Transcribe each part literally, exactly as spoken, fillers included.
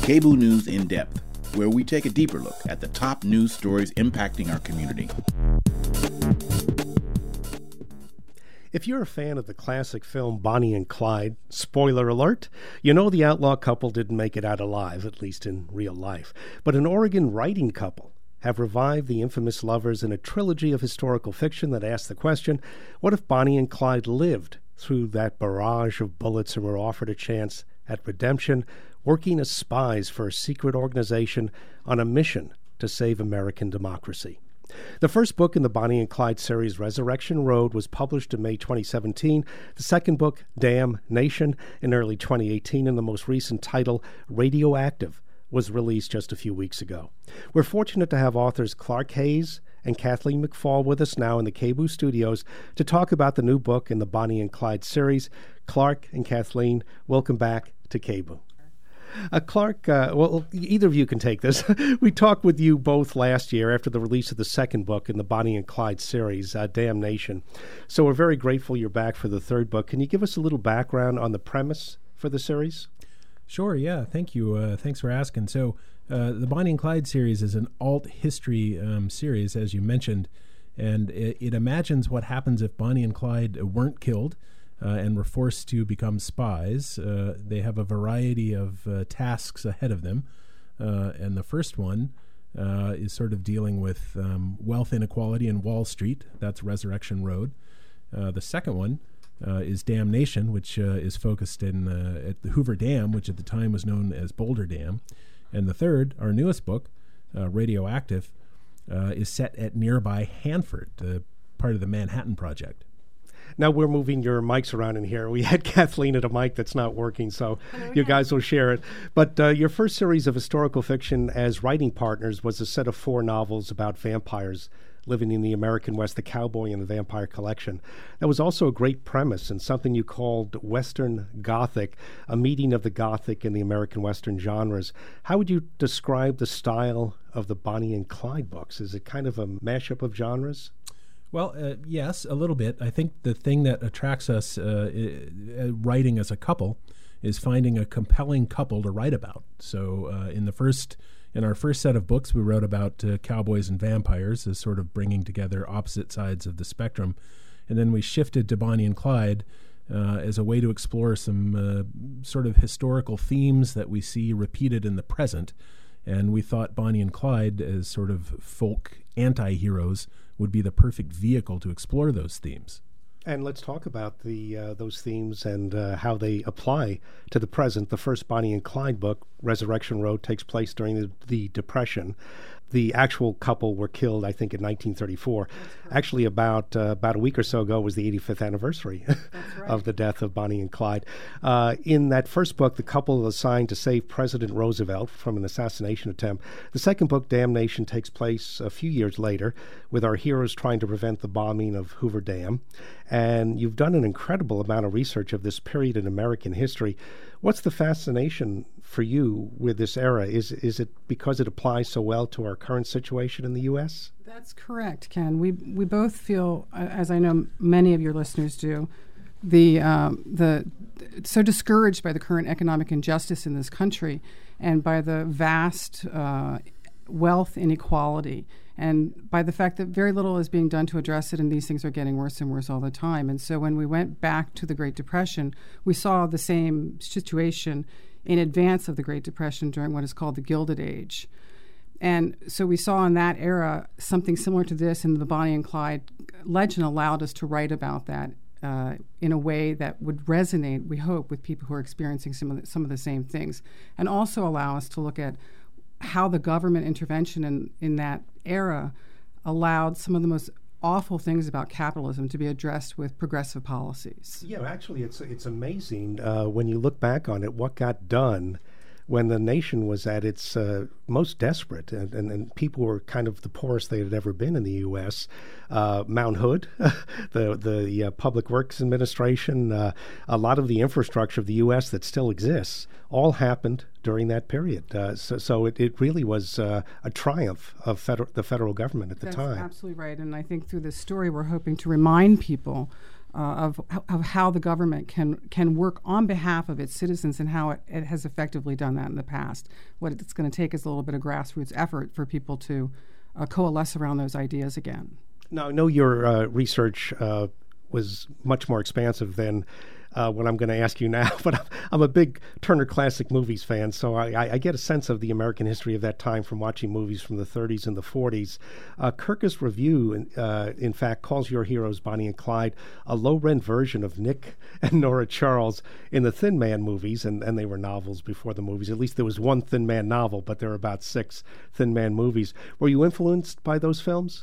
KBOO News in Depth, where we take a deeper look at the top news stories impacting our community. If you're a fan of the classic film Bonnie and Clyde, spoiler alert, you know the outlaw couple didn't make it out alive, at least in real life. But an Oregon writing couple have revived the infamous lovers in a trilogy of historical fiction that asks the question, what if Bonnie and Clyde lived through that barrage of bullets and were offered a chance at redemption, working as spies for a secret organization on a mission to save American democracy? The first book in the Bonnie and Clyde series, Resurrection Road, was published in May twenty seventeen. The second book, Damn Nation, in early twenty eighteen, and the most recent title, Radioactive, was released just a few weeks ago. We're fortunate to have authors Clark Hayes and Kathleen McFall with us now in the KBOO studios to talk about the new book in the Bonnie and Clyde series. Clark and Kathleen, welcome back to KBOO. Uh, Clark, uh, well, either of you can take this. We talked with you both last year after the release of the second book in the Bonnie and Clyde series, uh, Damn Nation. So we're very grateful you're back for the third book. Can you give us a little background on the premise for the series? Sure, yeah. Thank you. Uh, thanks for asking. So uh, the Bonnie and Clyde series is an alt history um, series, as you mentioned, and it, it imagines what happens if Bonnie and Clyde weren't killed Uh, and were forced to become spies. Uh, they have a variety of uh, tasks ahead of them. Uh, and the first one uh, is sort of dealing with um, wealth inequality in Wall Street. That's Resurrection Road. Uh, the second one uh, is Damn Nation, which uh, is focused in uh, at the Hoover Dam, which at the time was known as Boulder Dam. And the third, our newest book, uh, Radioactive, uh, is set at nearby Hanford, uh, part of the Manhattan Project. Now we're moving your mics around in here. We had Kathleen at a mic that's not working, so you guys will share it. But uh, your first series of historical fiction as writing partners was a set of four novels about vampires living in the American West, The Cowboy and the Vampire Collection. That was also a great premise and something you called Western Gothic, a meeting of the Gothic and the American Western genres. How would you describe the style of the Bonnie and Clyde books? Is it kind of a mashup of genres? Well, uh, yes, a little bit. I think the thing that attracts us uh, uh, writing as a couple is finding a compelling couple to write about. So uh, in the first, in our first set of books, we wrote about uh, cowboys and vampires as sort of bringing together opposite sides of the spectrum. And then we shifted to Bonnie and Clyde uh, as a way to explore some uh, sort of historical themes that we see repeated in the present. And we thought Bonnie and Clyde, as sort of folk anti-heroes, would be the perfect vehicle to explore those themes. And let's talk about the uh, those themes and uh, how they apply to the present. The first Bonnie and Clyde book, Resurrection Road, takes place during the, the Depression. The actual couple were killed, I think, in nineteen thirty-four. Actually, about uh, about a week or so ago was the eighty-fifth anniversary right. of the death of Bonnie and Clyde. Uh, in that first book, the couple is assigned to save President Roosevelt from an assassination attempt. The second book, Damn Nation, takes place a few years later, with our heroes trying to prevent the bombing of Hoover Dam. And you've done an incredible amount of research of this period in American history. What's the fascination for you with this era? Is is it because it applies so well to our current situation in the U S? That's correct, Ken. We we both feel, uh, as I know many of your listeners do, the um, the so discouraged by the current economic injustice in this country and by the vast uh, wealth inequality, and by the fact that very little is being done to address it, and these things are getting worse and worse all the time. And so when we went back to the Great Depression, we saw the same situation in advance of the Great Depression during what is called the Gilded Age. And so we saw in that era something similar to this, and the Bonnie and Clyde legend allowed us to write about that uh, in a way that would resonate, we hope, with people who are experiencing some of the, some of the same things, and also allow us to look at how the government intervention in, in that era allowed some of the most awful things about capitalism to be addressed with progressive policies. Yeah, actually, it's it's amazing uh, when you look back on it, what got done when the nation was at its uh, most desperate, and, and, and people were kind of the poorest they had ever been in the U S. Uh, Mount Hood, the the uh, Public Works Administration, uh, a lot of the infrastructure of the U S that still exists, all happened during that period. Uh, so so it, it really was uh, a triumph of feder- the federal government at the That's time. Absolutely right. And I think through this story, we're hoping to remind people uh, of of how the government can can work on behalf of its citizens and how it, it has effectively done that in the past. What it's going to take is a little bit of grassroots effort for people to uh, coalesce around those ideas again. Now, I know your uh, research uh, was much more expansive than uh, what I'm going to ask you now, but I'm, I'm a big Turner Classic Movies fan, so I, I get a sense of the American history of that time from watching movies from the thirties and the forties. Uh, Kirkus Review, uh, in fact, calls your heroes, Bonnie and Clyde, a low-rent version of Nick and Nora Charles in the Thin Man movies, and, and they were novels before the movies. At least there was one Thin Man novel, but there were about six Thin Man movies. Were you influenced by those films?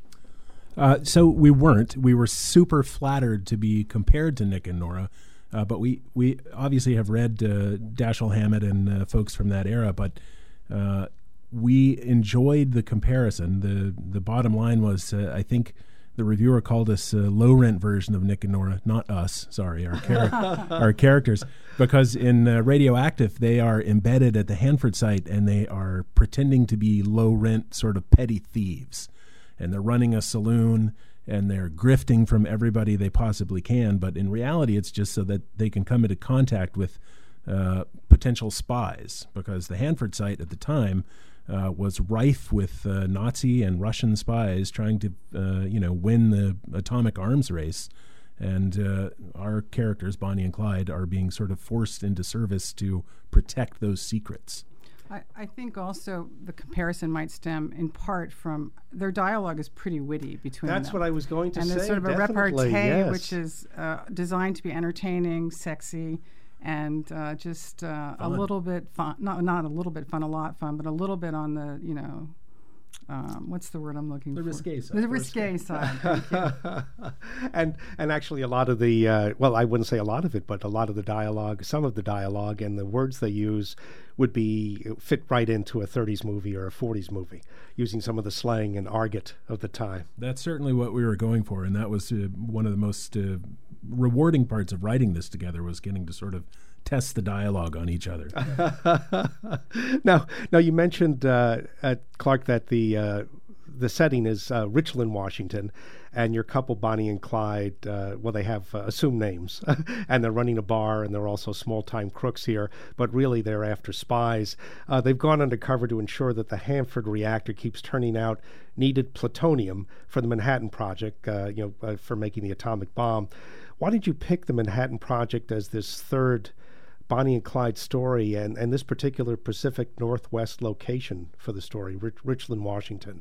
Uh, so we weren't. We were super flattered to be compared to Nick and Nora, uh, but we, we obviously have read uh, Dashiell Hammett and uh, folks from that era, but uh, we enjoyed the comparison. The the bottom line was, uh, I think the reviewer called us a low-rent version of Nick and Nora, not us, sorry, our, char- our characters, because in uh, Radioactive, they are embedded at the Hanford site, and they are pretending to be low-rent sort of petty thieves. And they're running a saloon, and they're grifting from everybody they possibly can. But in reality, it's just so that they can come into contact with uh, potential spies, because the Hanford site at the time uh, was rife with uh, Nazi and Russian spies trying to, uh, you know, win the atomic arms race. And uh, our characters, Bonnie and Clyde, are being sort of forced into service to protect those secrets. I, I think also the comparison might stem in part from their dialogue is pretty witty between That's them. what I was going to and say. And there's sort of a definitely, repartee, yes. which is uh, designed to be entertaining, sexy, and uh, just uh, a little bit fun. Not not a little bit fun, a lot fun, but a little bit on the, you know, um, what's the word I'm looking the for? The risque side. The risque side. Thank you. and and actually a lot of the, uh, well, I wouldn't say a lot of it, but a lot of the dialogue, some of the dialogue and the words they use would be fit right into a thirties movie or a forties movie, using some of the slang and argot of the time. That's certainly what we were going for, and that was uh, one of the most uh, rewarding parts of writing this together, was getting to sort of test the dialogue on each other. now, now you mentioned, uh, uh, Clark, that the uh, the setting is uh, Richland, Washington, and your couple, Bonnie and Clyde, uh, well, they have uh, assumed names, and they're running a bar, and they're also small-time crooks here, but really they're after spies. Uh, they've gone undercover to ensure that the Hanford reactor keeps turning out needed plutonium for the Manhattan Project, uh, you know, uh, for making the atomic bomb. Why did you pick the Manhattan Project as this third Bonnie and Clyde story, and, and this particular Pacific Northwest location for the story, Rich, Richland, Washington?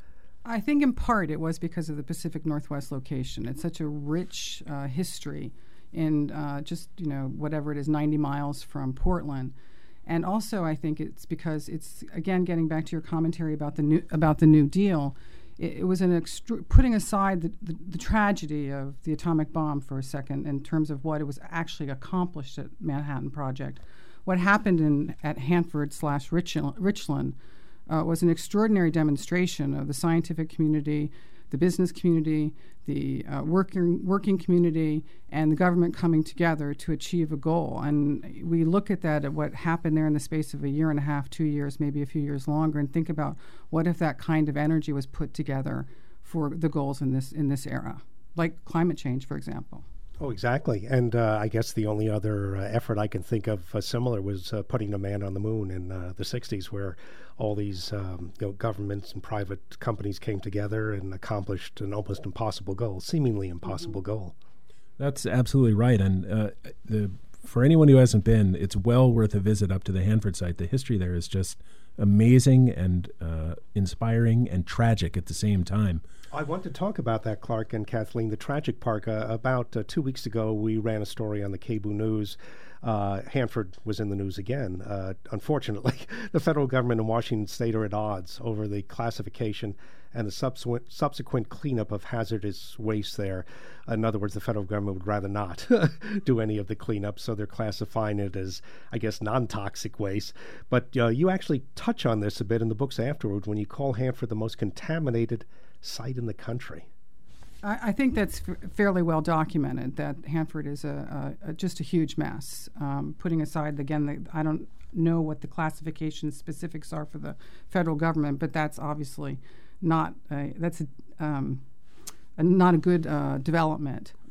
I think in part it was because of the Pacific Northwest location. It's such a rich uh, history in uh, just, you know, whatever it is, ninety miles from Portland. And also I think it's because it's, again, getting back to your commentary about the new, about the New Deal, it, it was an extru- putting aside the, the, the tragedy of the atomic bomb for a second in terms of what it was actually accomplished at Manhattan Project. What happened in at Hanford slash Richland, Richland Uh, was an extraordinary demonstration of the scientific community, the business community, the uh, working working community, and the government coming together to achieve a goal. And we look at that, at what happened there in the space of a year and a half, two years, maybe a few years longer, and think about what if that kind of energy was put together for the goals in this in this era, like climate change, for example. Oh, exactly. And uh, I guess the only other uh, effort I can think of uh, similar was uh, putting a man on the moon in uh, the sixties, where all these um, you know, governments and private companies came together and accomplished an almost impossible goal, seemingly impossible mm-hmm. goal. That's absolutely right. And uh, the, for anyone who hasn't been, it's well worth a visit up to the Hanford site. The history there is just amazing and uh, inspiring and tragic at the same time. I want to talk about that, Clark and Kathleen, the tragic part. Uh, about uh, two weeks ago, we ran a story on the K B O News. Uh, Hanford was in the news again. Uh, unfortunately, the federal government and Washington State are at odds over the classification and the subsequent, subsequent cleanup of hazardous waste there. In other words, the federal government would rather not do any of the cleanup, so they're classifying it as, I guess, non-toxic waste. But uh, you actually touch on this a bit in the books afterward when you call Hanford the most contaminated site in the country. I, I think that's f- fairly well documented, that Hanford is a, a, a just a huge mess. Um, putting aside, again, the, I don't know what the classification specifics are for the federal government, but that's obviously not a, that's a, um, a, not a good uh, development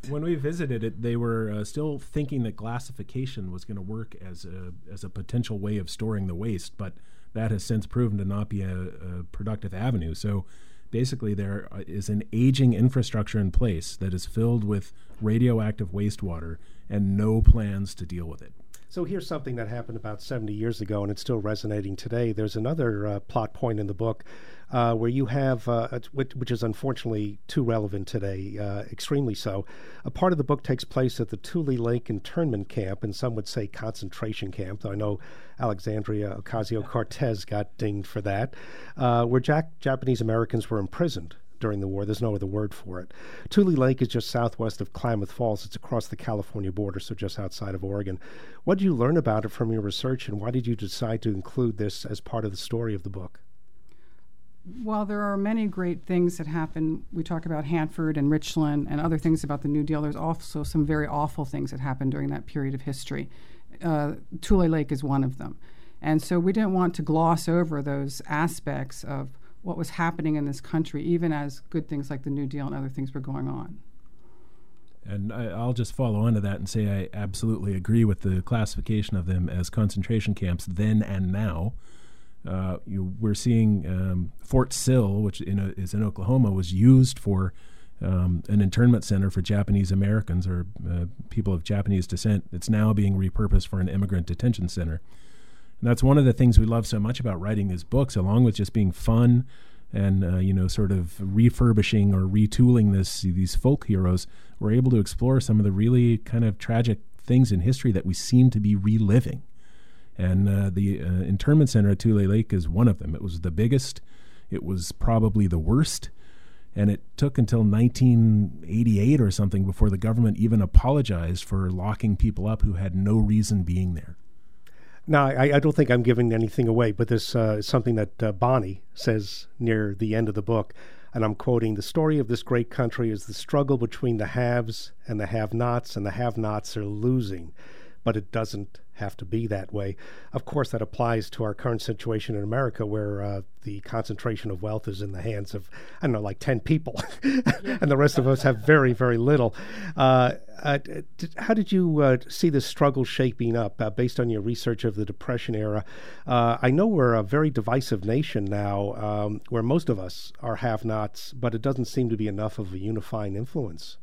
When we visited it, they were uh, still thinking that glassification was going to work as a as a potential way of storing the waste, but that has since proven to not be a, a productive avenue. So basically there is an aging infrastructure in place that is filled with radioactive wastewater and no plans to deal with it. So here's something that happened about seventy years ago, and it's still resonating today. There's another uh, plot point in the book uh, where you have, uh, which, which is unfortunately too relevant today, uh, extremely so. A part of the book takes place at the Tule Lake internment camp, and some would say concentration camp, though I know Alexandria Ocasio-Cortez got dinged for that, uh, where Jack- Japanese Americans were imprisoned during the war. There's no other word for it. Tule Lake is just southwest of Klamath Falls. It's across the California border, so just outside of Oregon. What did you learn about it from your research, and why did you decide to include this as part of the story of the book? Well, there are many great things that happen. We talk about Hanford and Richland and other things about the New Deal. There's also some very awful things that happened during that period of history. Uh, Tule Lake is one of them. And so we didn't want to gloss over those aspects of what was happening in this country, even as good things like the New Deal and other things were going on. And I, I'll just follow on to that and say I absolutely agree with the classification of them as concentration camps then and now. Uh, you, we're seeing um, Fort Sill, which in a, is in Oklahoma, was used for um, an internment center for Japanese Americans or uh, people of Japanese descent. It's now being repurposed for an immigrant detention center. And that's one of the things we love so much about writing these books, along with just being fun and, uh, you know, sort of refurbishing or retooling this these folk heroes. We're able to explore some of the really kind of tragic things in history that we seem to be reliving. And uh, the uh, internment center at Tule Lake is one of them. It was the biggest. It was probably the worst. And it took until nineteen eighty-eight or something before the government even apologized for locking people up who had no reason being there. Now, I, I don't think I'm giving anything away, but this uh, is something that uh, Bonnie says near the end of the book, and I'm quoting, "The story of this great country is the struggle between the haves and the have-nots, and the have-nots are losing. But it doesn't have to be that way." Of course, that applies to our current situation in America, where uh, the concentration of wealth is in the hands of, I don't know, like ten people, and the rest of us have very, very little. Uh, uh, did, how did you uh, see this struggle shaping up uh, based on your research of the Depression era? Uh, I know we're a very divisive nation now, um, where most of us are have-nots, but it doesn't seem to be enough of a unifying influence.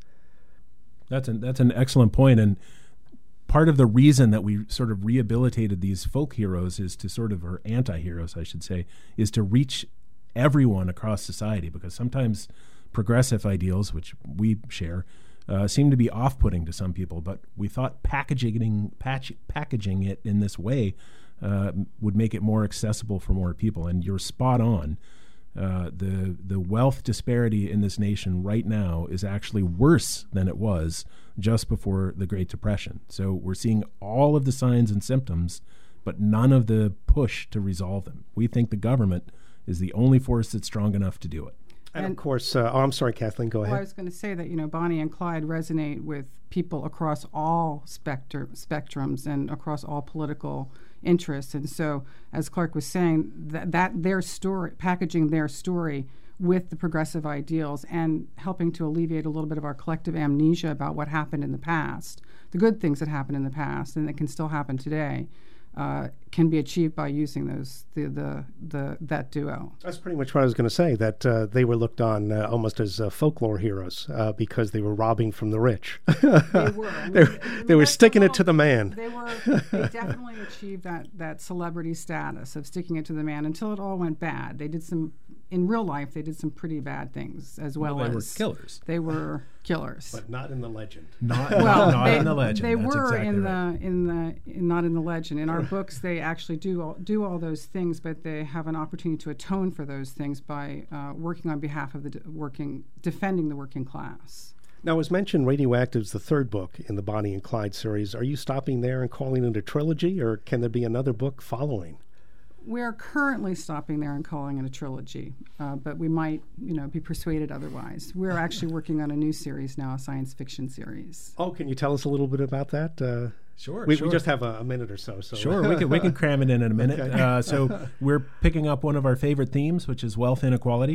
That's an, that's an excellent point, and part of the reason that we sort of rehabilitated these folk heroes is to sort of, or anti-heroes, I should say, is to reach everyone across society, because sometimes progressive ideals, which we share, uh, seem to be off-putting to some people. But we thought packaging patch, packaging it in this way uh, would make it more accessible for more people. And you're spot on. Uh, the the wealth disparity in this nation right now is actually worse than it was just before the Great Depression. So we're seeing all of the signs and symptoms, but none of the push to resolve them. We think the government is the only force that's strong enough to do it. And, and of course, uh, oh, I'm sorry, Kathleen, go well, ahead. I was going to say that, you know, Bonnie and Clyde resonate with people across all spectr- spectrums and across all political interests. And so, as Clark was saying, that, that their story, packaging their story with the progressive ideals and helping to alleviate a little bit of our collective amnesia about what happened in the past, the good things that happened in the past and that can still happen today, uh, can be achieved by using those the, the the that duo. That's pretty much what I was going to say, that uh, they were looked on uh, almost as uh, folklore heroes uh, because they were robbing from the rich. They were. I mean, they, were they were sticking it to the man. They were. They definitely achieved that, that celebrity status of sticking it to the man until it all went bad. They did some, in real life, they did some pretty bad things as well, well they as... They were killers. They were killers. But not in the legend. Not, well, not they, in the legend. They That's were exactly in right. the in the in, not in the legend. In our books, they actually do all, do all those things, but they have an opportunity to atone for those things by uh, working on behalf of the de- working, defending the working class. Now, as mentioned, Radioactive's the third book in the Bonnie and Clyde series. Are you stopping there and calling it a trilogy, or can there be another book following? We're currently stopping there and calling it a trilogy, uh, but we might, you know, be persuaded otherwise. We're actually working on a new series now, a science fiction series. Oh, can you tell us a little bit about that? Uh, Sure, we, sure. we just have a, a minute or so. so. Sure, we can we can cram it in in a minute. Okay. Uh, so we're picking up one of our favorite themes, which is wealth inequality.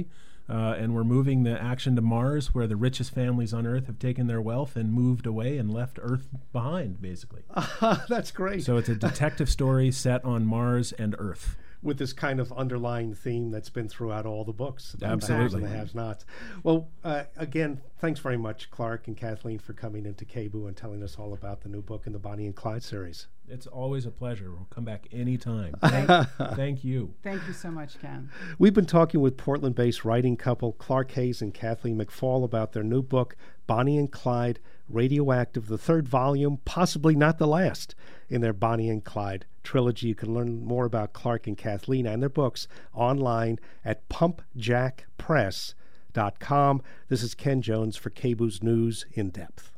Uh, and we're moving the action to Mars, where the richest families on Earth have taken their wealth and moved away and left Earth behind, basically. Uh, that's great. So it's a detective story set on Mars and Earth, with this kind of underlying theme that's been throughout all the books. The haves Absolutely. and the have-nots. Well, uh, again, thanks very much, Clark and Kathleen, for coming into K B O O and telling us all about the new book in the Bonnie and Clyde series. It's always a pleasure. We'll come back anytime. Thank, thank you. Thank you so much, Ken. We've been talking with Portland-based writing couple Clark Hayes and Kathleen McFall about their new book, Bonnie and Clyde, Radioactive, the third volume, possibly not the last, in their Bonnie and Clyde trilogy. You can learn more about Clark and Kathleen and their books online at pump jack press dot com. This is Ken Jones for K B O O's News in Depth.